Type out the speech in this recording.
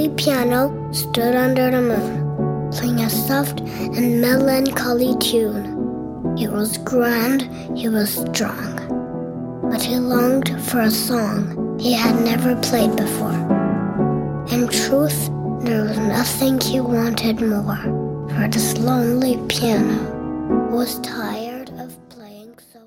piano stood under the moon, playing a soft and melancholy tune. It was grand, he was strong, but he longed for a song he had never played before. In truth, there was nothing he wanted more, for this lonely piano was tired.